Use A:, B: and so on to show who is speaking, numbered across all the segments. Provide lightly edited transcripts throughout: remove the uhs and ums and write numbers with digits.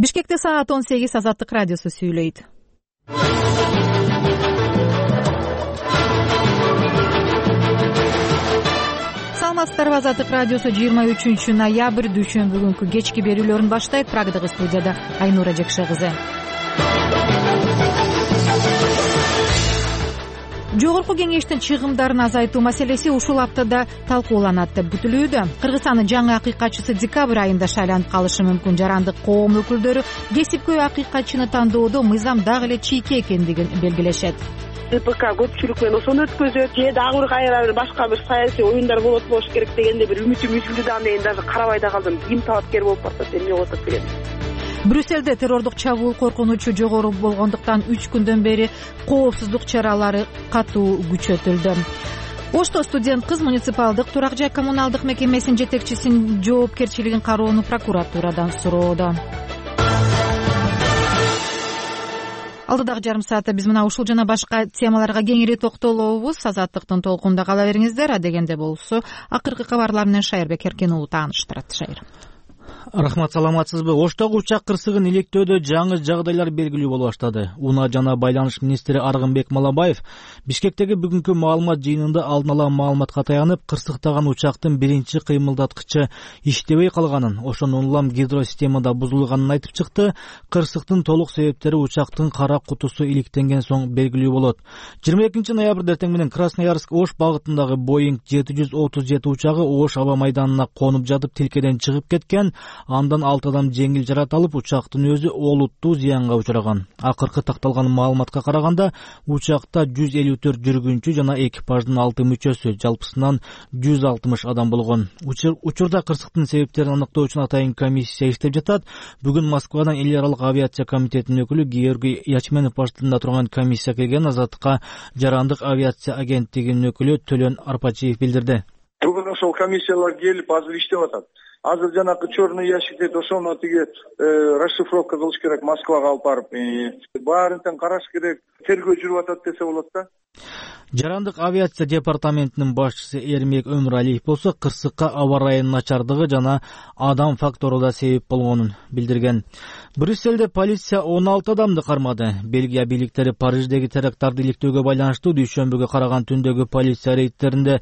A: Бишкекте саат 18 Азаттык радиосу сүйлөйт. Саламатсыздарбы, Азаттык радиосу 23 ноябрь дүйшөмбү күнкү кечки берүүлөрүн баштайт. Прагдагы студияда Айнура Жекше кызы. Жогорку кеңештин чыгымдарын азайтуу маселеси ушул аптада талкууланат деп күтүлүүдө. Кыргызстандын жаңы акыйкатчысы декабрь айында шайланып калышы мүмкүн. Жарандык коом өкүлдөрү кесипкөй акыйкатчыны тандоодо мыйзам дагы эле чийке экендигин белгилешет.
B: ТПК көпчүлүк менен ошону өткөзөт же дагы бир кайра башка бир саясий оюндар болот болуш керек дегенде бир үмүтүм үзүлдү да, мен даже карабай да калдым. Ким талапкер болуп баратат, эмне болуп атат деген.
A: Брюссельде террордук чабуул коркунучу жогору болгондуктан 3 күндөн бери коопсуздук чаралары катуу күчөтүлдү. Ошто студент кыз муниципалдык турак жай коммуналдык мекемесинин жетекчисинин жоопкерчилигин кароону прокуратурадан суроодо. Алдыдагы жарым саатта биз мына ушул жана башка темаларга кеңири токтолобуз. Азаттыктын толкунда кала бериңиздер. Адегенде болсо акыркы кабарлар менен Шайырбек Эркен уулу тааныштырат. Шайыр.
C: Рахмат, саламатсызбы? Оштогу учак кырсыгын иликтөөдө жаңы жагдайлар белгилүү боло баштады. Унаа жана байланыш министри Аргынбек Малабаев Бишкектеги бүгүнкү маалымат жыйынында алдын ала маалыматка таянып, кырсыктаган учактын биринчи кыймылдаткычы иштебей калганын, ошондон улам гидросистемада бузулганын айтып чыкты. Кырсыктын толук себептери учактын кара кутусу иликтенген соң белгилүү болот. 22 ноябрда эртең менен Красноярск-Ош багытындагы Боинг 737 учагы Ош аба майданына конуп жатып тилкеден чыгып кеткен. Андан 6 адам жеңил жарат алып, учактын өзү олуттуу зыянга учураган. Акыркы такталган маалыматка караганда, учакта 154 жүргүнчү жана экипаждын 6 мүчөсү, жалпысынан 160 адам болгон. Учурда кырсыктын себептерин аныктоо үчүн атайын комиссия иштеп жатат. Бүгүн Москвадан эл аралык авиация комитетинин өкүлү Георгий Ячменов баштыгында турган комиссия келген. Азаттыкка жарандык авиация агенттигинин өкүлү Төлөн Арпачиев билдирди.
D: Бүгүн ошол комиссиялар келип азыр иштеп атат. Азыр жанакы черный ящик ошону тиги расшифровка кылыш керек, Москвага алып барып. Баарын тең караш керек, тергөө жүрүп атат десе болот да.
C: Жарандык авиация департаментинин башчысы Эрмек Өмүралиев болсо кырсыкка аба ырайынын начардыгы жана адам фактору да себеп болгонун билдирген. Брюссельде полиция 16 адамды кармады. Бельгия бийликтери Париждеги теракттарды иликтөөгө байланыштуу дүйшөмбүгө караган түндөгү полиция рейдтеринде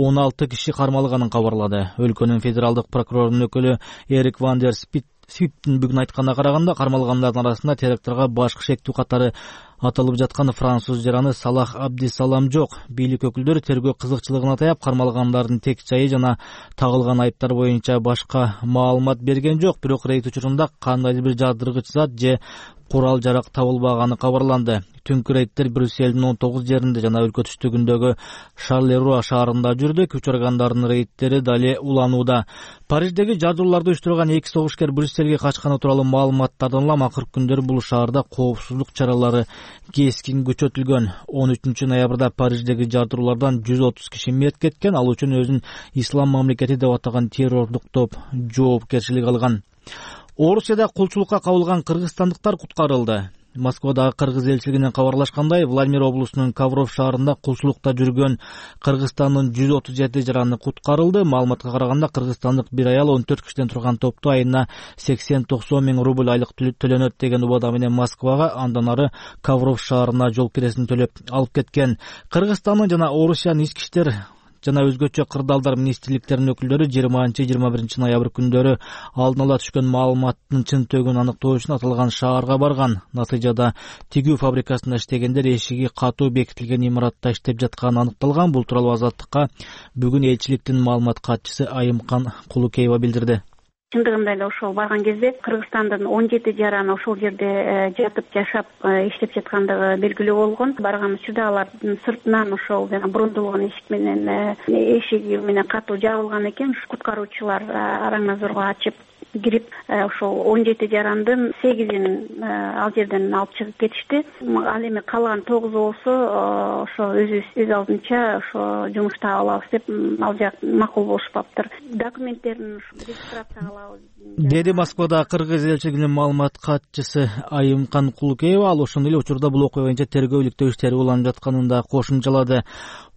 C: 16 киши кармалганын кабарлады. Өлкөнүн федералдык прокурорунун өкүлү Эрик Ван дер Свиптин бүгүн айтканына караганда, кармалгандардын арасында терактырга баш кышектүү катары аталып жаткан француз жараны Салах Абдисалам жок. Бийлик өкүлдөрү тергөө кызыкчылыгын атайып, кармалгандардын тек жайы жана тагылган айыптар боюнча башка маалымат берген жок. Бирок рейд учурунда кандайдыр бир жардыргыч зат же курал жарак табылбаганы кабарланды. Түнкү рейдтер Брюссельдин 19 жеринде жана өлкө түштүгүндөгү Шарлеруа шаарында жүрдү. Күч органдарынын рейдтери дале уланууда. Париждеги жардууларды уюштурган 2 согушкер Брюссельге качканы тууралуу маалыматтардан улам акыркы күндөр бул шаарда коопсуздук чаралары кескин күчөтүлгөн. 13 ноябрда Париждеги жардуулардан 130 киши мерт кеткен. Ал үчүн өзүн Ислам мамлекети деп атаган террордук топ жоопкерчилик алган. Орусияда кулчулукка кабылган кыргызстандыктар куткарылды. Москвадагы кыргыз элчилигинен кабарлашкандай, Владимир облусунун Ковров шаарында кулчулукта жүргөн Кыргызстандын 137 жараны куткарылды. Маалыматка караганда, кыргызстандык бир аял 14 кишиден турган топту айына 80-90 миң рубль айлык төлөнөт деген убада менен Москвага, андан ары Ковров шаарына жол киресин төлөп алып кеткен. Кыргызстандын жана Орусиянын ички иштер жана өзгөчө кырдаалдар министрликтеринин өкүлдөрү 20-21 ноябрь күндөрү алдын ала түшкөн маалыматтын чын-төгүн аныктоо үчүн аталган шаарга барган. Натыйжада тигүү фабрикасында иштегендер эшиги катуу бекитилген имаратта иштеп жатканы аныкталган. Бул тууралуу Азаттыкка бүгүн элчиликтин маалымат катчысы Айымкан Кулукеева билдирди.
E: Чындыгында эле ошол барган кезде Кыргызстандын 17 жараны ошол жерде жатып жашап иштеп жаткандыгы белгилүү болгон. Барган учурда алардын сыртынан ошол жана бурундулган эшик менен эшиги менен катуу жабылган экен. Куткаруучулар араңназорго ачып кирип ошол 17 жарандын 8-ин ал жерден алып чыгып кетишти. Ал эми калган 9 болсо ошо өз алдынча ошо жумушта алабыз деп ал жак макул болушпаптыр. Документтерин регистрацияга алабыз
C: деди Москвада кыргыз элчилигинин маалымат катчысы Айымкан Кулукеева. Ал ошондой эле учурда бул окуя боюнча тергөө иликтөө иштери уланып жатканын да кошумчалады.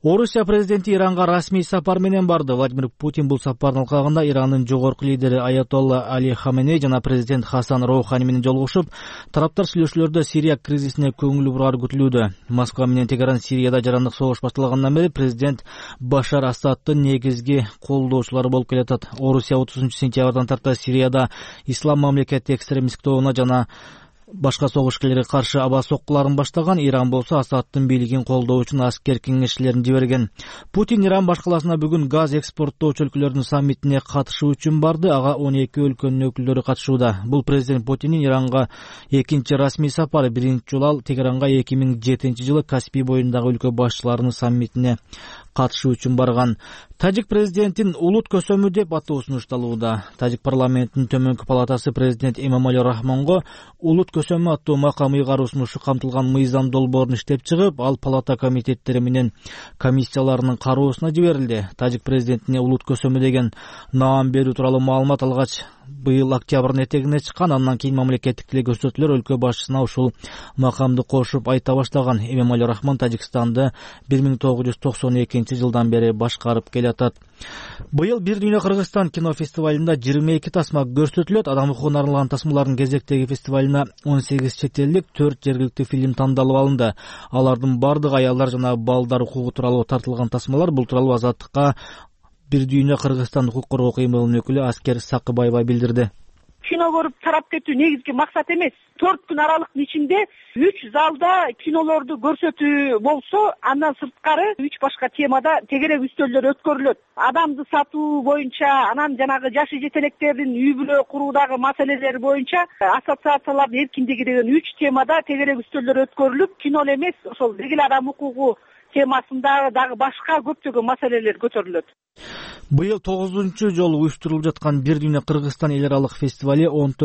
C: Орусия президенти Иранга расмий сапар менен барды. Владимир Путин бул сапардын алкагында Ирандын жогорку лидери Аятолла Али Хаменей жана президент Хасан Роухани менен жолугушуп, тараптар сүйлөшүүлөрдө Сирия кризисине көңүл бураар күтүлүүдө. Москва менен Тегеран Сирияда жарандык согуш башталгандан бери президент Башар Асаддын негизги колдоочулары болуп келатат. Орусия 30-сентябрдан тарта Сирияда Ислам мамлекети экстремисттик тобуна жана башка согушкерлерге каршы аба соккуларын баштаган. Иран болсо Асаддын бийлигин колдоо үчүн аскер кеңешчилерин жиберген. Путин Иран башкаласына бүгүн газ экспорттоочу өлкөлөрдүн саммитине катышуу үчүн барды. Ага 12 өлкөнүн өкүлдөрү катышууда. Бул президент Путиндин Иранга экинчи расмий сапары. Биринчи жолу ал Тегеранга 2007-жылы Каспий боюндагы өлкө башчыларынын саммитине катышуу үчүн барган. Тажик президентин улут көсөмү деп атоо сунушталууда. Тажик парламентинин төмөнкү палатасы президент Эмомали Рахмонго улут көсөмү аттуу макам ыйгаруу сунушу камтылган мыйзам долбоорун иштеп чыгып, ал палата комитеттери менен комиссияларынын кароосуна жиберилди. Тажик президентине улут көсөмү деген наам берүү тууралуу маалымат алгач быйыл октябрдын этегине чыккан. Андан кийин мамлекеттик тилге көрсөтүүлөр өлкө башчысына ушул макамды кошуп айта баштаган. Эмомали Рахмон Тажикстанды 1992-жылдан бери башкарып келатат. Быйыл Бир дүйнө Кыргызстан кинофестивалында 22 тасма көрсөтүлөт. Адам укугуна арналган тасмалардын кезектеги фестивалына 18 чет элдик, 4 жергиликтүү фильм тандалып алынды. Алардын бардыгы аялдар жана балдар укугу тууралуу тартылган тасмалар. Бул тууралуу Азаттыкка Бир дүйнө Кыргызстан укук коргоо кыймылынын өкүлү Аскер Сакыбаева билдирди.
B: Кино көрүп тарап кетүү негизги максат эмес. 4 күн аралыктын ичинде 3 залда кинолорду көрсөтүү болсо, андан сырткары 3 башка темада тегерек үстөлдөр өткөрүлөт. Адамды сатуу боюнча, анан жанагы жашы жетелектердин үй бүлө куруудагы маселелери боюнча ассоциациялардын эркиндиги деген 3 темада тегерек үстөлдөр өткөрүлүп, кино эмес, ошол дегил адам укугу темасында дагы башка көптөгөн маселелер көтөрүлөт.
C: Быйыл 9-нчу жолу уюштурулуп жаткан Бир дүйнө Кыргызстан эл аралык фестивали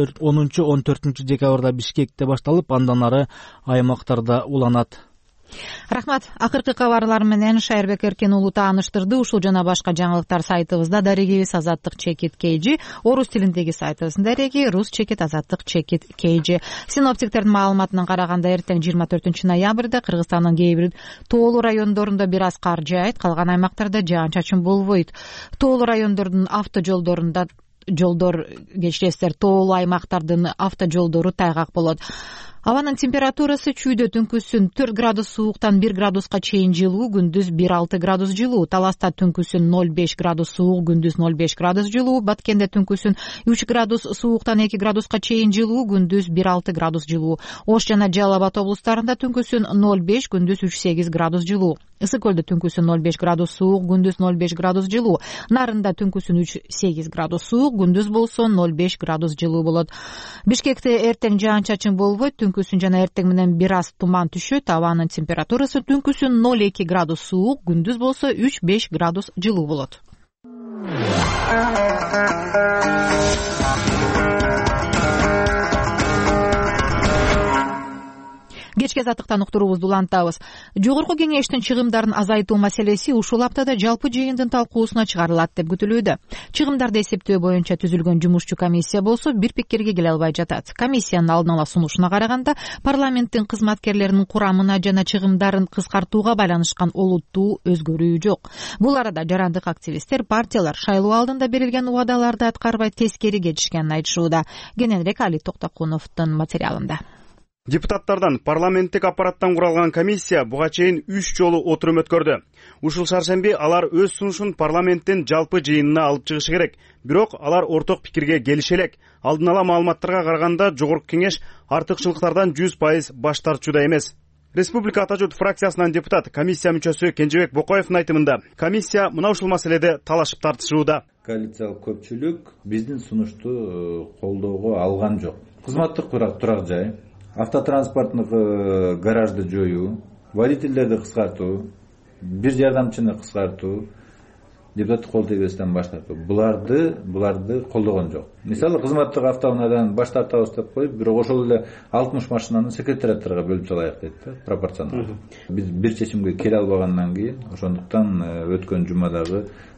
C: 10-14 декабрда Бишкекте башталып, андан ары аймактарда уланат.
A: Рахмат. Акыркы кабарлар менен Шайырбек Эркен уулу тааныштырды. Ушул жана башка жаңылыктар сайтыбызда дарегибиз azattik.kg, орус тилиндеги сайтыбыздын дареги rus.azattik.kg. Синоптиктердин маалыматына караганда эртең 24-ноябрда Кыргызстандын кээ бир тоолуу райондорунда бир аз кар жаайт, калган аймактарда жаан-чачын болбойт. Тоолуу райондордун автожолдорунда кечиресиздер, тоолуу аймактардын автожолдору тайгак болот. Абанын температурасы чүйдө түнкүсүн 4 градус сууктан 1 градуска чейин жылуу, күндүз 1-6 градус жылуу. Таласта түнкүсүн 0,5 градус суук, күндүз 0,5 градус жылуу. Баткенде түнкүсүн 3 градус сууктан 2 градуска чейин жылуу, күндүз 1-6 градус жылуу. Ош жана Жалал Абад облустарында түнкүсүн 0,5, күндүз 3,8 градус жылуу. Ысык көлдө түнкүсүн 0,5 градус суук, күндүз 0,5 градус жылуу. Нарында түнкүсүн 3,8 градус суук, күндүз болсо 0,5 градус жылуу болот. Бишкекте эртең жаан-чачын болбойт, түнкүсүн жана эртең менен бир аз туман түшөт. Абанын температурасы түнкүсүн 0,2 градус суук, күндүз болсо 3,5 градус жылуу болот. Кечки азаттыктан уктуруубузду улантабыз. Жогорку кеңештин чыгымдарын азайтуу маселеси ушул аптада жалпы жыйындын талкуусуна чыгарылат деп күтүлүүдө. Чыгымдарды эсептөө боюнча түзүлгөн жумушчу комиссия болсо бир пикирге келе албай жатат. Комиссиянын алдын ала сунушуна караганда, парламенттин кызматкерлеринин курамына жана чыгымдарын кыскартууга байланышкан олуттуу өзгөрүү жок. Бул арада жарандык активисттер партиялар шайлоо алдында берилген убадаларды аткарбай тескери кетишкенин айтышууда. Кененирээк Али Токтокуновдун материалында.
F: Депутаттардан парламенттик аппараттан куралган комиссия буга чейин 3 жолу отурум өткөрдү. Ушул шаршемби алар өз сунушун парламенттин жалпы жыйынына алып чыгышы керек. Бирок алар орток пикирге келише элек. Алдын ала маалыматтарга караганда жогорку кеңеш артыкчылыктардан 100% баш тартууда эмес. Республика Ата журт фракциясынан депутат, комиссия мүчөсү Кенжебек Бокоевдун айтымында, комиссия мына ушул маселеде талашып тартышууда.
G: Коалициялык көпчүлүк биздин сунушту колдоого алган жок. Кызматтык турак жай, автотранспорттук гаражды жоюу, водительдерди кыскартуу, бир жардамчыны кыскартуу, депутаттык кол тийбестен баш тартуу. Буларды колдогон жок. Мисалы, кызматтык автоунаадан баш тартабыз деп коюп, бирок ошол эле 60 машинаны секретариаттарга бөлүп салайык дейт да, пропорционал. Биз бир чечимге келе албагандан кийин, ошондуктан өткөн жумадагы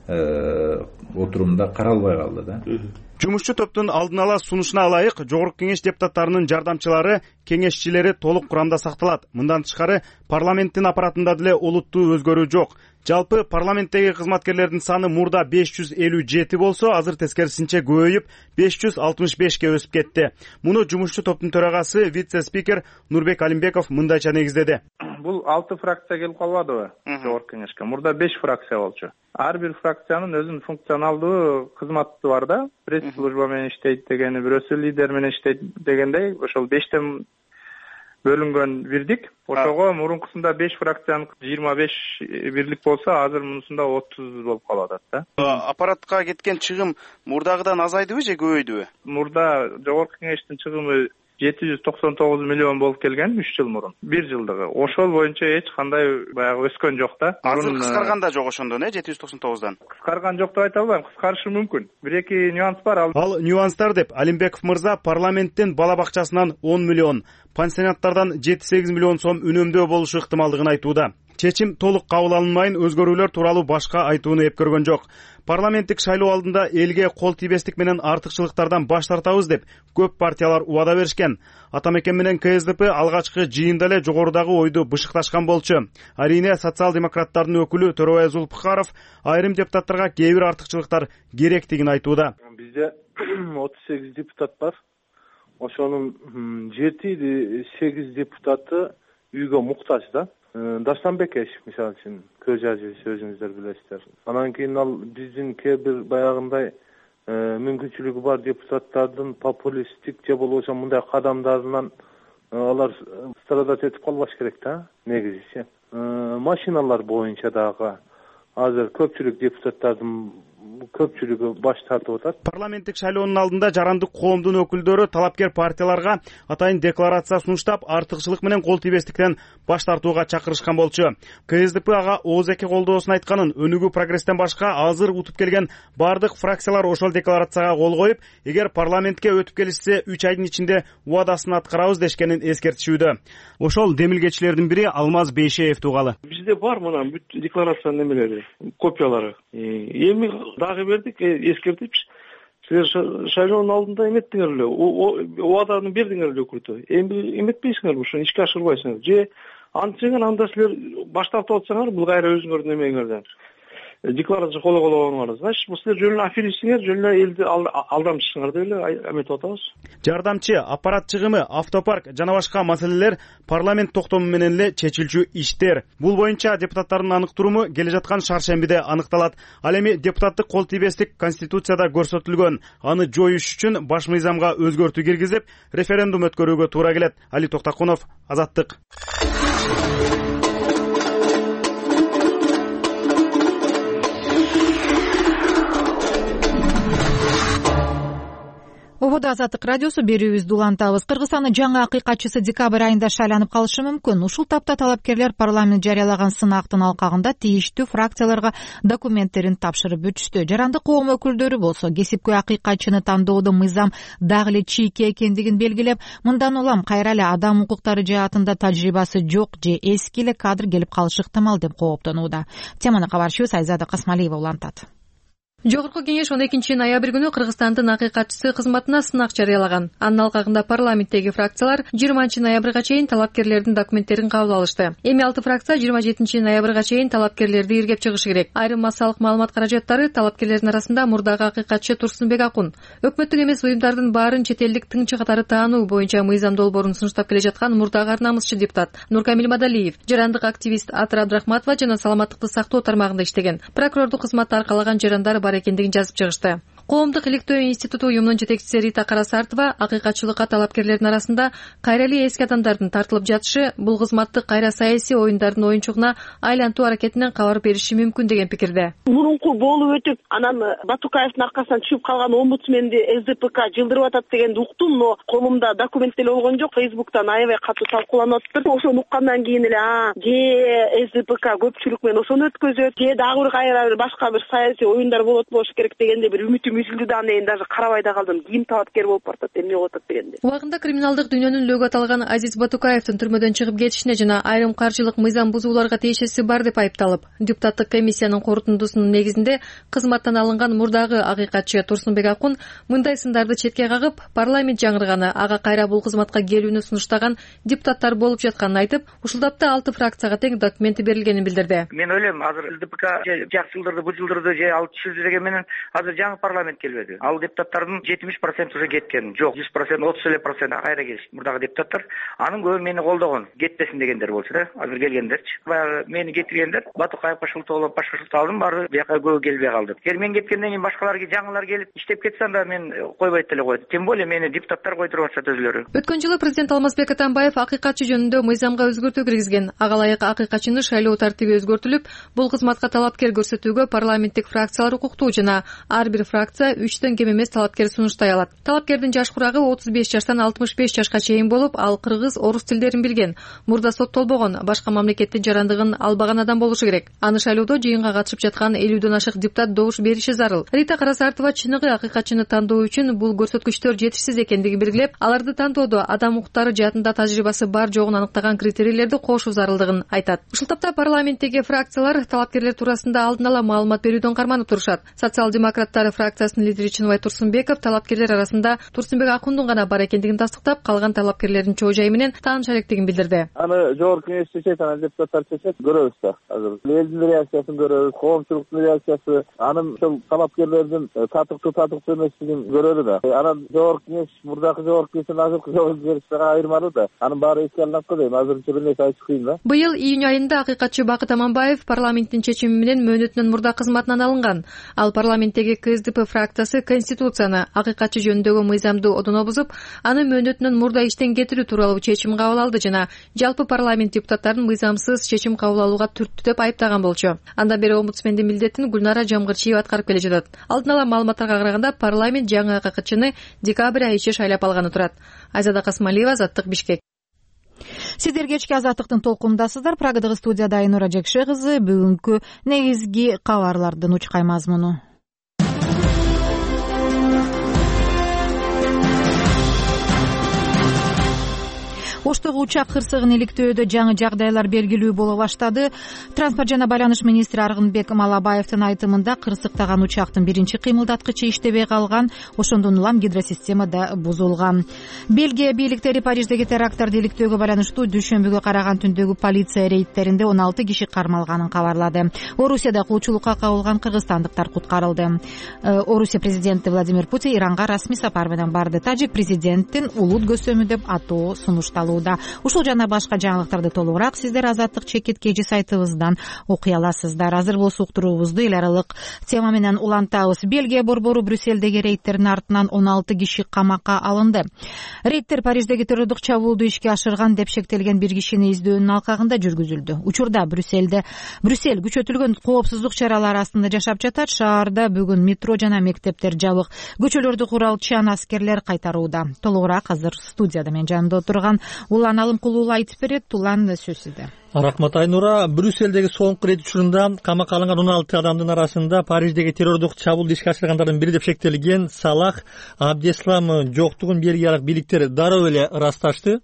G: отурумда каралбай калды да.
F: Жумушчу топтун алдын ала сунушуна ылайык Жогорку Кеңеш депутаттарынын жардамчылары, кеңешчилери толук курамда сакталат. Мындан тышкары парламенттин аппаратында деле олуттуу өзгөрүү жок. Жалпы парламенттеги кызматкерлердин саны мурда 557 болсо, азыр тескерисинче көбөйүп 565ке өсүп кетти. Муну жумушчу топтун төрагасы, вице-спикер Нурбек Алимбеков мындайча негиздеди.
H: Бул 6 фракция келип калбадыбы Жогорку Кеңешке? Мурда 5 фракция болчу. Ар бир фракциянын өзүнүн функционалдуу кызматы бар да. Пресс-служба менен иштейт дегени, бирөөсү лидер менен иштейт дегендей, ошол 5тен бөлүнгөн бирдик. Ошого мурункусунда 5 фракциянын 25 бирлик болсо, азыр мунусунда 30 болуп калып атат да.
F: Аппаратка кеткен чыгым мурдагыдан азайдыбы же көбөйдүбү?
H: Мурда Жогорку Кеңештин чыгымы 799 миллион болуп келген 3 жыл мурун. 1 жылдыгы. Ошол боюнча эч кандай баягы өскөн жок да.
F: Азыр кыскарган да жок ошондон, 799дан.
H: Кыскарган жок деп айта албайм, кыскарышы мүмкүн. Бир-эки нюанс бар.
F: Ал нюанстар деп Алимбеков мырза парламенттин бала бакчасынан 10 миллион, пансионаттардан 7-8 миллион сом үнөмдөө болушу ыктымалдыгын айтууда. Чечим толук кабыл алынбайын өзгөрүүлөр тууралуу башка айтууну эп көргөн жок. Парламенттик шайлоо алдында элге кол тийбестик менен артыкчылыктардан баш тартабыз деп көп партиялар убада беришкен. Атамекен менен КСДП алгачкы жыйында эле жогорудагы ойду бышыкташкан болчу. Арине социал-демократтардын өкүлү Төрөбай Зулпукаров айрым депутаттарга кээ бир артыкчылыктар керектигин айтууда.
I: Бизде 38 депутат бар. Ошонун 7-8 депутаты үйгө муктаж да. Даштанбек Эш, мисалы үчүн, көз ажыбыз өзүңүздөр билесиздер. Анан кийин ал биздин кээ бир баягындай мүмкүнчүлүгү бар депутаттардын популисттик же болбосо мындай кадамдарынан алар страдать этип калбаш керек да, негизичи. Машиналар боюнча дагы азыр көпчүлүк депутаттардын көпчүлүгү баш тартып атат.
F: Парламенттик шайлоонун алдында жарандык коомдун өкүлдөрү талапкер партияларга атайын декларация сунуштап, артыкчылык менен кол тийбестиктен баш тартууга чакырышкан болчу. КСДП ага ооз эки колдоосун айтканын, өнүгүү прогресстен башка азыр утуп келген бардык фракциялар ошол декларацияга кол коюп, эгер парламентке өтүп келишсе 3 айдын ичинде убадасын аткарабыз дешкенин эскертишүүдө. Ошол демилгечилердин бири Алмаз Бейшеев тугалы.
J: Бизде бар мына бүт декларациянын немелери, копиялары. Эми дагы бердик, эскертип, силер шайлоонун алдында эметтиңер эле, убаданы бердиңер эле өкүлдө. Эми эметпейсиңерби, ушуну ишке ашырбайсыңар. Же антсеңер анда силер баш тартып атсаңар, бул кайра өзүңөрдүн эмеңерден декларация коло значит, бул силер жөн эле аферистсиңер, жөн эле элди алдамчысыңар деп эле эметип атабыз.
F: Жардамчы, аппарат чыгымы, автопарк жана башка маселелер парламент токтому менен эле чечилчү иштер. Бул боюнча депутаттардын аныктыруму келе жаткан шаршембиде аныкталат. Ал эми депутаттык кол тийбестик Конституцияда көрсөтүлгөн. Аны жоюш үчүн баш мыйзамга өзгөртүү киргизип, референдум өткөрүүгө туура келет. Али Токтакунов, Азаттык.
A: Ободо Азаттык радиосу, берүүбүздү улантабыз. Кыргызстандын жаңы акыйкатчысы декабрь айында шайланып калышы мүмкүн. Ушул тапта талапкерлер парламент жарыялаган сынактын алкагында тийиштүү фракцияларга документтерин тапшырып бүтүштү. Жарандык коом өкүлдөрү болсо кесипкөй акыйкатчыны тандоодо мыйзам дагы эле чийке экендигин белгилеп, мындан улам кайра эле адам укуктары жаатында тажрыйбасы жок же эски эле кадр келип калышы ыктымал деп кооптонууда. Теманы кабарчыбыз Айзада Касмалиева улантат.
K: Жогорку Кеңеш 12 ноябрь күнү Кыргызстандын акыйкатчысы кызматына сынак жарыялаган. Анын алкагында парламенттеги фракциялар 20 ноябрга чейин талапкерлердин документтерин кабыл алышты. Эми 6 фракция 27 ноябрга чейин талапкерлерди иргеп чыгышы керек. Айрым массалык маалымат каражаттары талапкерлердин арасында мурдагы акыйкатчы Турсунбек Акун, өкмөттүк эмес уюмдардын баарын чет элдик тыңчы катары таануу боюнча мыйзам долбоорун сунуштап келе жаткан мурдагы ар намысчы депутат Нуркамил Мадалиев, жарандык активист Атыр Абдрахматова жана саламаттыкты сактоо тармагында иштеген прокурордук кызматты аркалаган жарандар бар экендигин жазып чыгышты. Коомдук иликтөө институту уюмунун жетекчиси Рита Карасартова акыйкатчылыкка талапкерлердин арасында кайра эле эски адамдардын тартылып жатышы бул кызматты кайра саясий оюндардын оюнчугуна айлантуу аракетинен кабар бериши мүмкүн деген пикирде.
B: Мурунку болуп өтүп, анан Батукаевдин аркасынан чыгып калган омбудсменди СДПК жылдырып атат дегенди уктум, но колумда документ деле болгон жок. Фейсбуктан аябай катуу талкууланып атыптыр. Ошону уккандан кийин эле же СДПК көпчүлүк менен ошону өткөзөт, же дагы бир кайра башка бир саясий оюндар болот болуш керек дегенде бир үмүтүм мүзүлдүдан кийин даже карабай да калдым. Ким талапкер болуп баратат, эмне болуп атат дегенде.
K: Убагында криминалдык дүйнөнүн лөгү аталган Азиз Батукаевдин түрмөдөн чыгып кетишине жана айрым каржылык мыйзам бузууларга тиешеси бар деп айыпталып, депутаттык комиссиянын корутундусунун негизинде кызматтан алынган мурдагы акыйкатчы Турсунбек Акун мындай сындарды четке кагып, парламент жаңырганы, ага кайра бул кызматка келүүнү сунуштаган депутаттар болуп жатканын айтып, ушул тапта 6 фракцияга тең документи берилгенин билдирди.
L: Мен ойлойм, азыр ЛДПК жакшы жылдырды, бул жылдырды же ал түшүрдү деген менен азыр жаңы парламент келбеди. Ал депутаттардын 70% уже кеткен. Жок, 100%, 30% кайра келишти. Мурдагы депутаттар анын көбү мени колдогон, кетпесин дегендер болчу да. Азыр келгендерчи. Баягы мени кетиргендер Батукаевга шылтоолоп, башкача алдым, баары бияка көбү келбей калды. Эгер мен кеткенден кийин башкалар жаңылар келип иштеп кетсе, анда мен койбойт деле койду. Тем более мени депутаттар койдуруп атышат өзүлөрү.
K: Өткөн жылы президент Алмазбек Атамбаев акыйкатчы жөнүндө мыйзамга өзгөртүү киргизген. Ага ылайык акыйкатчыны шайлоо тартиби өзгөртүлүп, бул кызматка талапкер көрсөтүүгө парламенттик фракциялар укуктуу жана ар бир фракция 3төн кем эмес талапкер сунуштай алат. Талапкердин жаш курагы 35 жаштан 65 жашка чейин болуп, ал кыргыз, орус тилдерин билген, мурда соттолбогон, башка мамлекеттин жарандыгын албаган адам болушу керек. Аны шайлоодо жыйынга катышып жаткан 50дөн ашык депутат добуш бериши зарыл. Рита Карасартова чыныгы акыйкатчыны тандоо үчүн бул көрсөткүчтөр жетишсиз экендигин белгилеп, аларды тандоодо адам укуктары жаатында тажрыйбасы бар жогун аныктаган критерийлерди кошуу зарылдыгын айтат. Ушул тапта парламенттеги фракциялар талапкерлер туурасында алдын ала маалымат берүүдөн карманып турушат. Социал-демократтар фракциясынын лидери Чыныбай Турсунбеков талапкерлер арасында Турсунбек Акундун гана бар экендигин тастыктап, калган талапкерлердин чоо жайы менен тааныша элекдигин билдирди.
I: Аны жогорку кеңеш чечет, анан депутаттар чечет, көрөбүз да. Азыр элдин реакциясын көрөбүз, коомчулуктун реакциясы, анын ошол талапкерлердин татыктуу эмеслигин көрөлү да. Анан жогорку кеңеш, мурдакы жогорку кеңештен азыркы жогорку кеңешке айырмалуу да. Анын баары эске алынат го дейм. Азырынча бир нерсе айтыш кыйын да.
K: Быйыл июнь айында акыйкатчы Бакыт Аманбаев парламенттин чечими менен мөөнөтүнөн мурда кызматынан алынган. Ал парламенттеги КСДП фракциясы конституцияны акыйкатчы жөнүндөгү мыйзамды одоно бузуп, аны мөөнөтүнөн мурда иштен кетирүү тууралуу чечим кабыл алды жана жалпы парламент депутаттарын мыйзамсыз чечим кабыл алууга түрттү деп айыптаган болчу. Андан бери омбудсмендин милдетин Гүлнара Жамгырчиева аткарып келе жатат. Алдын ала маалыматтарга караганда парламент жаңы акыйкатчыны декабрь айы ичи шайлап алганы турат. Айзада Касмалиева, Азаттык, Бишкек.
A: Сиздер кечки Азаттыктын толкунундасыздар. Прагадагы студияда Айнура Жекше кызы. Бүгүнкү негизги кабарлардын учкай мазмуну. Оштогу учак кырсыгын иликтөөдө жаңы жагдайлар белгилүү боло баштады. Транспорт жана байланыш министри Аргынбек Малабаевдин айтымында кырсыктаган учактын биринчи кыймылдаткычы иштебей калган, ошондон улам гидросистема да бузулган. Бельгия бийликтери Париждеги теракттарды иликтөөгө байланыштуу дүйшөмбүгө караган түндөгү полиция рейдтеринде 16 киши кармалганын кабарлады. Орусияда кулчулукка кабылган кыргызстандыктар куткарылды. Орусия президенти Владимир Путин Иранга расмий сапар менен барды. Тажик президенттин улут көсөмү деп атоо сунушталды. Ушул жана башка жаңылыктарды толугураак сиздер Азаттык чекит кежи сайтыбыздан окуй аласыздар. Азыр болсо уктуруубузду эл аралык тема менен улантабыз. Бельгия борбору Брюссельдеги рейдтердин артынан 16 киши камакка алынды. Рейдтер Париждеги террордук чабуулду ишке ашырган деп шектелген бир кишини издөөнүн алкагында жүргүзүлдү. Учурда Брюссель күчөтүлгөн коопсуздук чаралары астында жашап жатат. Шаарда бүгүн метро жана мектептер жабык. Көчөлөрдү куралчан аскерлер кайтарууда. Толугураак азыр студияда мен жанымда отурган Улан Алымкулуулу айтып берет. Улан, сөз сизде.
M: Рахмат Айнура. Брюссельдеги соңку рейд учурунда камакка алынган 16 адамдын арасында Париждеги террордук чабуулду ишке ашыргандардын бири деп шектелген Салах Абдеслам жоктугун бельгиялык бийликтер дароо эле ырасташты.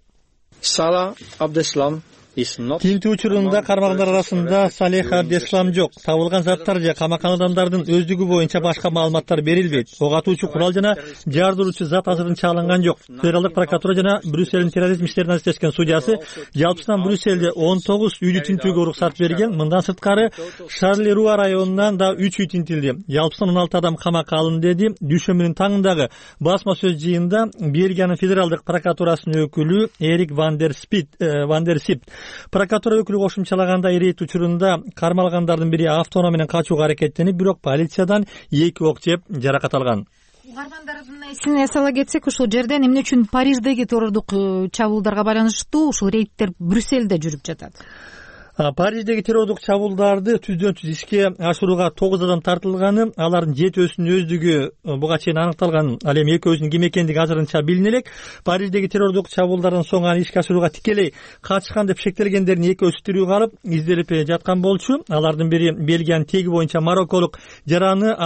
N: Салах Абдеслам
M: Тинтүү учурунда кармалгандар арасында Салех Абдеслам жок. Табылган заттар же камаккан адамдардын өздүгү боюнча башка маалыматтар берилбейт. Ок атуучу курал жана жардыруучу зат азырынча алынган жок. Федералдык прокуратура жана Брюссельдин терроризм иштерине аралашкан судьясы жалпысынан Брюссельде 19 үйдү тинтүүгө уруксат берген. Мындан сырткары Шарлеруа районунан да 3 үй тинтилди. Жалпысынан 16 адам камакка алынды деди. Дүйшөмбүнүн таңындагы басма сөз жыйында Бельгиянын федералдык прокуратурасынын өкүлү Эрик Вандерсип прокуратура өкүлү кошумчалаганда, рейд учурунда кармалгандардын бири автоунаа менен качууга аракеттенип, бирок полициядан 2 ок жеп жаракат алган.
A: Угармандардын эсине сала кетсек, ушул жерден эмне үчүн Париждеги террордук чабуулдарга байланыштуу ушул рейдтер Брюссельде жүрүп жатат?
M: Париждеги террордук чабуулдарды түздөн түз ишке ашырууга 9 адам тартылганы, алардын 7-өсүнүн өздүгү буга чейин аныкталган. Ал эми 2-өсүнүн ким экендиги азырынча билине элек. Париждеги террордук чабуулдардан соң аны ишке ашырууга тикелей катышкан деп шектелгендердин 2-өсү тирүү калып изделип жаткан болчу. Алардын бири Бельгиянын теги боюнча марокколук жараны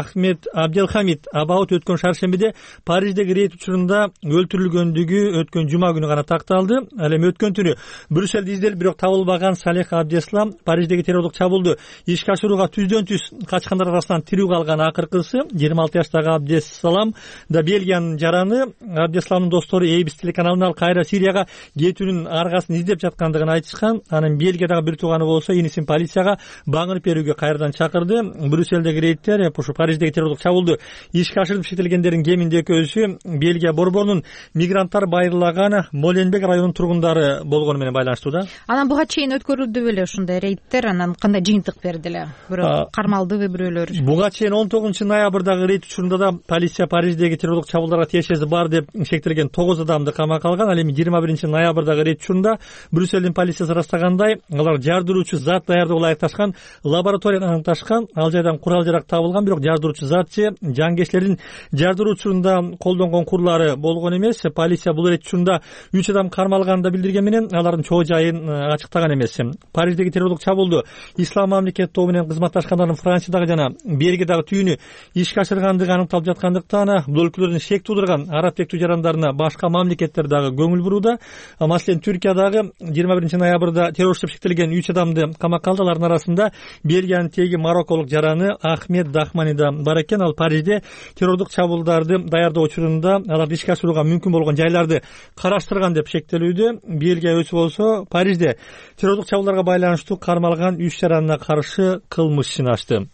M: Абделхамид Абаут өткөн шаршембиде Париждеги рейд учурунда өлтүрүлгөндүгү өткөн жума күнү гана такталды. Ал эми өткөн түнү Брюссельде изделип бирок табылбаган Абдеслам Париждеги террордук чабуулду ишке ашырууга түздөн түз качкандар арасынан тирүү калган акыркысы. 26 жаштагы Абдеслам да Бельгиянын жараны. Абдесламдын достору ABC телеканалына ал кайра Сирияга кетүүнүн аргасын издеп жаткандыгын айтышкан. Анын Бельгиядагы бир тууганы болсо инисин полицияга багынып берүүгө кайрадан чакырды. Брюссельдеги рейдтер ушу Париждеги террордук чабуулду ишке ашырып шектелгендердин кеминде 2-өсү Бельгия борборунун мигранттар байырлаган Моленбек районунун тургундары болгону менен байланыштуу да.
A: Анан буга чейин өткөрүлдү беле ушундай рейдтер, анан кандай жыйынтык берди эле? Бирок кармалдыбы бирөөлөр?
M: Буга чейин 19 ноябрдагы рейд учурунда да полиция Париждеги террордук чабуулдарга тиешеси бар деп шектелген 9 адамды камакка алган. Ал эми 21 ноябрдагы рейд учурунда Брюссельдин полициясы ырастагандай, алар жардыруучу зат даярдоого ылайыкташкан лабораторияны аныкташкан. Ал жайдан курал жарак табылган, бирок жардыруучу зат же жангерчилердин жардыруу учурунда колдонгон курлары болгон эмес. Полиция бул рейд учурунда 3 адам кармалганын да билдирген менен алардын чоо жайын ачыктаган эмес. Париждеги террордук чабуулду Ислам мамлекет тобу менен кызматташкандардын Франциядагы жана Бельгиядагы түйүнү ишке ашыргандыгы аныкталып жаткандыктан бул өлкөлөрдүн шек туудурган араб тектүү жарандарына башка мамлекеттер дагы көңүл бурууда. Маселен Түркиядагы 21 ноябрда террорист деп шектелген 3 адамды камакка алды. Алардын арасында Бельгиянын теги марокколук жараны Ахмед Дахмани да бар экен. Ал Парижде террордук чабуулдарды даярдоо учурунда аларды ишке ашырууга мүмкүн болгон жайларды караштырган деп шектелүүдө. Бельгия өзү болсо Парижде террордук чабуулдарга байланыштуу кармалган 3 жаранына каршы кылмыш ишин ачты.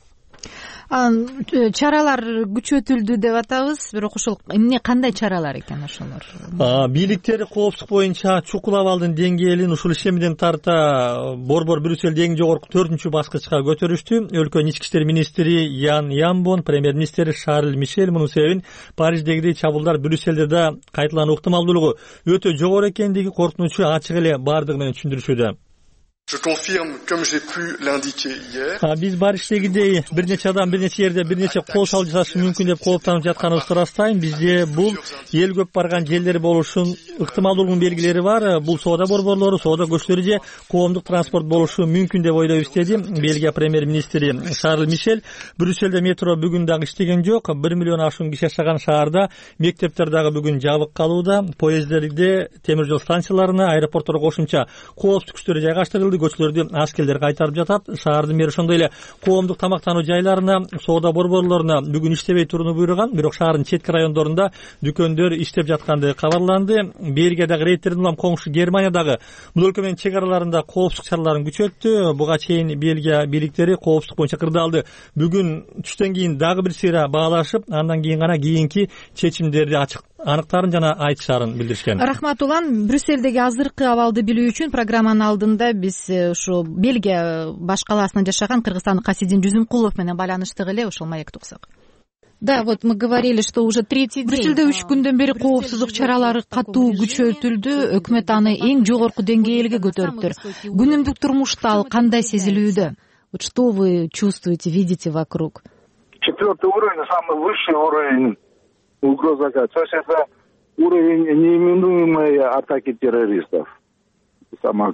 A: Чаралар күчөтүлдү деп атабыз, бирок ошол эмне кандай чаралар экен ошолор?
M: Бийликтер коопсуздук боюнча чукул абалдын деңгээлин ушул ишемиден тарта борбор Брюссельде эң жогорку 4-баскычка көтөрүштү. Өлкөнүн ички иштер министри Ян Ямбон, премьер-министр Шарль Мишель мунун себебин Париждеги чабуулдар Брюссельде да кайталануу ыктымалдуулугу өтө жогору экендиги коркунучу ачык эле бардыгы менен түшүндүрүшүүдө.
O: Je confirme, comme j'ai pu l'indiquer hier.
M: Биз Париждегидей бир нече адам бир нече жерде бир нече кол салуу жасашы мүмкүн деп кооптонуп жатканыбызды ырастайм. Бизде бул эл көп барган жерлер болушун ыктымалдуулугунун белгилери бар. Бул соода борборлору, соода көчөлөрү же коомдук транспорт болушу мүмкүн деп ойлойбуз деди Бельгия премьер-министри Шарль Мишель. Брюссельде метро бүгүн дагы иштеген жок. 1 миллион ашуун киши жашаган шаарда мектептер дагы бүгүн жабык калууда. Поезддерде, темир жол станцияларына, аэропортторго кошумча коопсуздук күчтөрү жайгаштырылды. Көчөлөрдү аскерлер кайтарып жатат. Шаардын мэри ошондой эле коомдук тамактануу жайларына, соода борборлоруна бүгүн иштебей турууну буйруган. Бирок шаардын четки райондорунда дүкөндөр иштеп жаткандыгы кабарланды. Бельгиядагы рейдтердин улам коңшу Германиядагы бул өлкө менен чек араларында коопсуздук чараларын күчөттү. Буга чейин Бельгия бийликтери коопсуздук боюнча кырдаалды бүгүн түштөн кийин дагы бир сыйра баалашып, андан кийин гана кийинки чечимдерди аныктарын жана айтышарын билдиришкен.
A: Рахмат улан. Брюссельдеги азыркы абалды билүү үчүн программанын алдында биз ушу Бельгия баш калаасында жашаган кыргызстандык Касидин Жүзүмкулов менен байланыштык эле, ошол маекти уксак. Да, вот мы говорили, что уже третий день. Брюссельде 3 күндөн бери коопсуздук чаралары катуу күчөтүлдү. Өкмөт аны эң жогорку деңгээлге көтөрүптүр. Күнүмдүк турмушта ал кандай сезилүүдө? Вот что вы чувствуете, видите вокруг?
P: 4-й уровень, самый высший уровень угроза. То есть это уровень неименуемой атаки террористов. Самый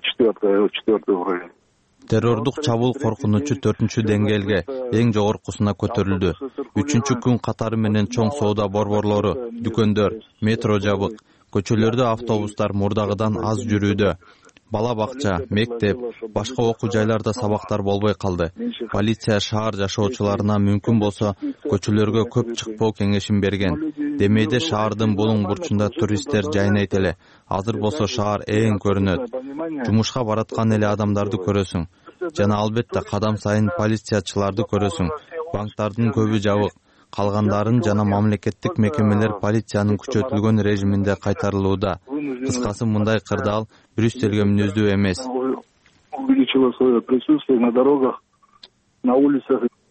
P: 4-й уровень.
Q: Террордук чабуул коркунучу 4-деңгээлге эң жогоркусуна көтөрүлдү. 3-күн катары менен чоң соода борборлору, дүкөндөр, метро жабык, көчөлөрдө автобустар мурдагыдан аз жүрүүдө. Бала бакча, мектеп, башка окуу жайларда сабактар болбой калды. Полиция шаар жашоочуларына мүмкүн болсо көчөлөргө көп чыкпоо кеңешин берген. Демейде шаардын булуң бурчунда туристтер жайнайт эле. Азыр болсо шаар эң көрүнөт. Жумушка бараткан эле адамдарды көрөсүң. Жана албетте кадам сайын полициячыларды көрөсүң. Банктардын көбү жабык. Калгандарын жана мамлекеттик мекемелер полициянын күчөтүлгөн режиминде кайтарылууда. Кыскасы мындай кырдаал Брюссельге мүнөздүү эмес.
P: Увеличило свое присутствие на дорогах, на улицах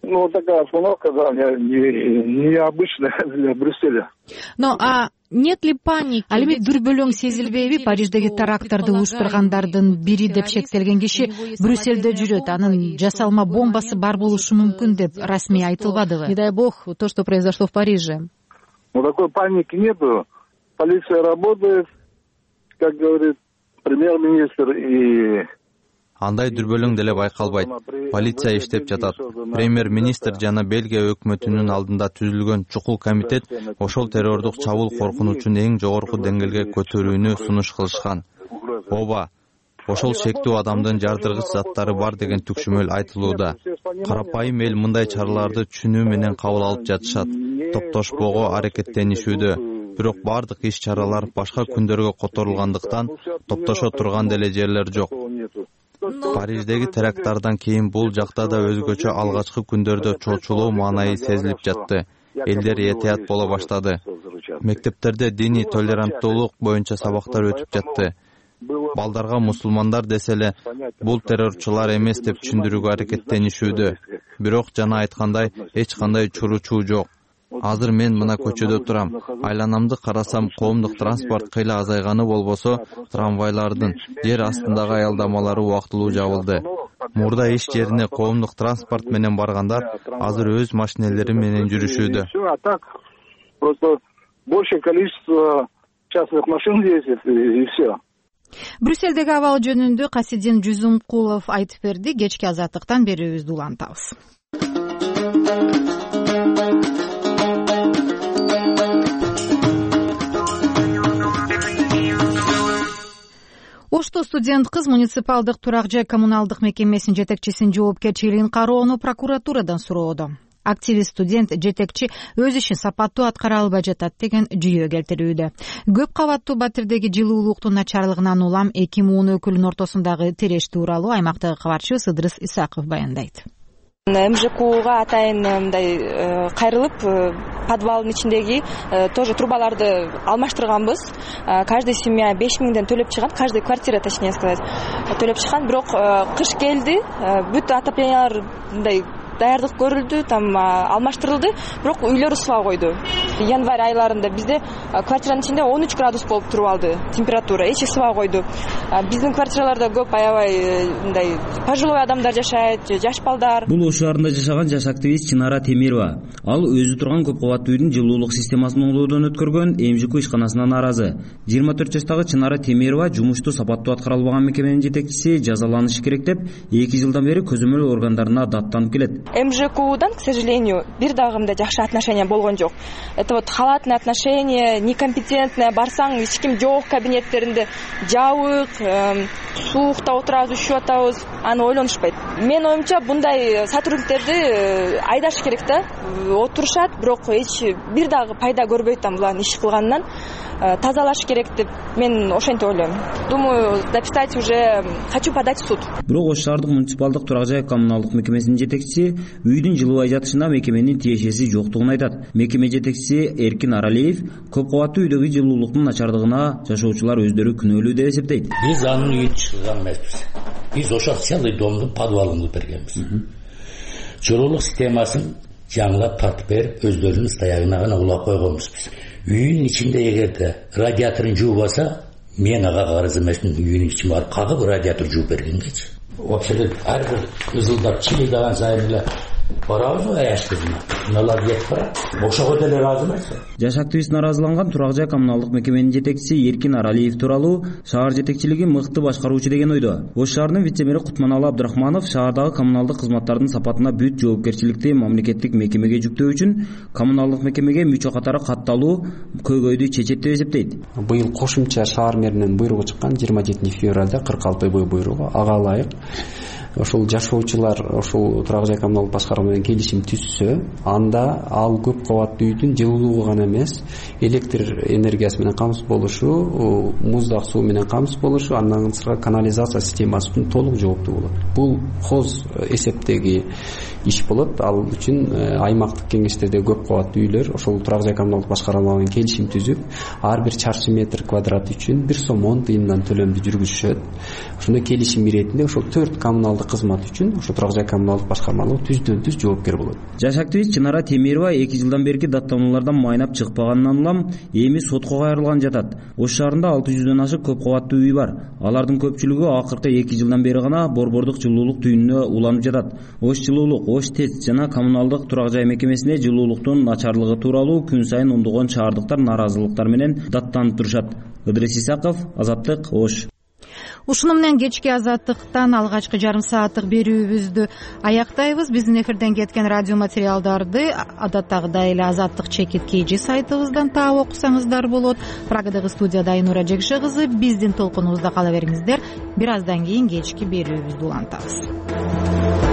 P: Ну, такая обстановка, да, необычная для Брюсселя.
A: Но нет ли паники? Ал эми дүрбөлөң сезилбейби? Париждеги теракттарды уюштургандардын бири деп шектелген киши Брюссельде жүрөт. Анын жасалма бомбасы бар болушу мүмкүн деп расмий айтылбадыбы?
K: Не дай бог то, что произошло в Париже.
P: Ну, такой паники нету. Полиция работает, как говорит премьер-министр, и
Q: андай дүрбөлөң деле байкалбайт. Полиция иштеп жатат. Премьер-министр жана Бельгия өкмөтүнүн алдында түзүлгөн чукул комитет ошол террордук чабуул коркунучун эң жогорку деңгээлге көтөрүүнү сунуш кылышкан. Ооба, ошол шектүү адамдын жардыргыч заттары бар деген түкшүмөл айтылууда. Карапайым эл мындай чараларды түшүнүү менен кабыл алып жатышат. Топтошпого аракеттенишүүдө. Бирок бардык иш-чаралар башка күндөргө которулгандыктан топтошо турган деле жерлер жок. Париждеги теракттардан кийин бул жакта да өзгөчө алгачкы күндөрдө чоочулоо маанайы сезилип жатты. Элдер этият боло баштады. Мектептерде диний толеранттуулук боюнча сабактар өтүп жатты. Балдарга мусулмандар десе эле бул террорчулар эмес деп түшүндүрүүгө аракеттенишүүдө. Бирок жана айткандай эч кандай чуручуу жок. Азыр мен мына көчөдө турам. Айланамды карасам, коомдук транспорт кыйла азайганы болбосо, трамвайлардын жер астындагы аялдамалары убактылуу жабылды. Мурда иш жерине коомдук транспорт менен баргандар азыр өз машинелери менен жүрүшүүдө.
P: А так просто большее количество частных машин ездит и все.
A: Брюссельдеги абал жөнүндө Касидин Жузумкулов айтып берди. Кечки азаттыктан берүүбүздү улантабыз. Ошто студент кыз муниципалдык турак жай коммуналдык мекемесинин жетекчисинин жоопкерчилигин кароону прокуратурадан суроодо. Активист студент жетекчи өз ишин сапаттуу аткара албай жатат деген жүйө келтирүүдө. Көп кабаттуу батирдеги жылуулуктун начарлыгынан улам эки муун өкүлүнүн ортосундагы тиреш тууралуу аймактагы кабарчыбыз Ыдырыс Исаков баяндайт.
R: МЖКуга атайын мындай кайрылып подвалдын ичиндеги тоже трубаларды алмаштырганбыз. Каждый семья 5000ден төлөп чыгат, каждый квартира, точнее сказать, төлөп чыккан. Бирок кыш келди, бүт отоплениялар мындай даярдык көрүлдү, там алмаштырылды, бирок үйлөр ысыба койду. Январь айларында бизде квартиранын ичинде 13 градус болуп туруп алды температура, эч ысыба койду. Биздин квартираларда көп аябай мындай пожилой адамдар жашайт, жаш балдар.
S: Бул Ош шаарында жашаган жаш активист Чынара Темирова. Ал өзү турган көп кабаттуу үйдүн жылуулук системасын оңдоодон өткөргөн МЖК ишканасына нааразы. 24 жаштагы Чынара Темирова жумушту сапаттуу аткара албаган мекеменин жетекчиси жазаланышы керек деп 2 жылдан бери көзөмөл органдарына даттанып келет.
R: МЖКудан, к сожалению, бир дагы мындай жакшы отношение болгон жок. Это вот халатное отношение, некомпетентное, барсаң эч ким жок, кабинеттеринде жабык, суукта отурабыз, үшүп атабыз, аны ойлонушпайт. Мен оюмча мындай сотрудниктерди айдаш керек да. Отурушат, бирок эч бир дагы пайда көрбөйт булардын иш кылганынан. Тазалаш керек деп мен ошентип ойлойм. Думаю, записать уже, хочу подать в суд.
S: Бирок Ош шаардык муниципалдык турак жай коммуналдык мекемесинин жетекчиси үйдүн жылубай жатышына мекеменин тиешеси жоктугун айтат. Мекеме жетекчиси Эркин Аралиев көп кабаттуу үйдөгү жылуулуктун начардыгына жашоочулар өздөрү күнөөлүү деп эсептейт.
T: Биз анын үйүн чыган эмеспиз. Биз ошол целый домдун подвалын бергенбиз. Жылуулук системасын жаңылап тартып берип, өздөрүнүн стоягына гана улап койгонбуз биз. Үйүнүн ичинде эгерде радиаторун жуубаса, мен ага карыз эмесмин, үйүнүн ичин барып кагып радиатор жууп бергенгечи. Вообще ар бир ызылдап чилийдаган сайын эле барабыз го аяштыгына. Мыналар кетип барат. Ошого деле ыраазы эмес.
S: Жаш активист нааразыланган турак жай коммуналдык мекеменин жетекчиси Эркин Аралиев тууралуу шаар жетекчилиги мыкты башкаруучу деген ойдо. Ош шаарынын вице-мэри Кутманалы Абдрахманов шаардагы коммуналдык кызматтардын сапатына бүт жоопкерчиликти мамлекеттик мекемеге жүктөө үчүн коммуналдык мекемеге мүчө катары катталуу көйгөйдү чечет деп эсептейт.
U: Быйыл кошумча шаар мэринин буйругу чыккан 27 февралда 46 буйругу ага ылайык ошол жашоочулар ошол турак жай коммуналдык башкарма менен келишим түзсө, анда ал көп кабаттуу үйдүн жылуулугу гана эмес, электр энергиясы менен камсыз болушу, муздак суу менен камсыз болушу, андан сырткары канализация системасы толук жооптуу болот. Бул хоз эсептеги иш болот. Ал үчүн аймактык кеңештерде көп кабаттуу үйлөр ошол турак жай коммуналдык башкарма менен келишим түзүп, ар бир чарчы метр квадрат үчүн 1 сом 10 тыйындан төлөмдү жүргүзүшөт. Ошондой келишим иретинде ошол 4 коммуналдык кызмат үчүн ошо турак жай коммуналдык башкармалыгы түздөн түз жоопкер болот.
S: Жаш активист Чынара Темирова 2 жылдан берки даттануулардан майнап чыкпаганынан улам эми сотко кайрылган жатат. Ош шаарында 600дөн ашык көп кабаттуу үй бар. Алардын көпчүлүгү акыркы 2 жылдан бери гана борбордук жылуулук түйүнүнө уланып жатат. Ош жылуулук, Ош ТЭЦ жана коммуналдык турак жай мекемесине жылуулуктун начарлыгы тууралуу күн сайын ондогон шаардыктар нааразылыктар менен даттанып турушат. Ыдрис Исаков, Азаттык, Ош.
A: Ушуну менен кечки Азаттыктан алгачкы жарым сааттык берүүбүздү аяктайбыз. Биздин эфирден кеткен радио материалдарды адаттагыдай эле Азаттык чекит KG сайтыбыздан таап окусаңыздар болот. Прагадагы студияда Айнура Жекше кызы. Биздин толкунубузда кала бериңиздер. Бир аздан кийин кечки берүүбүздү улантабыз.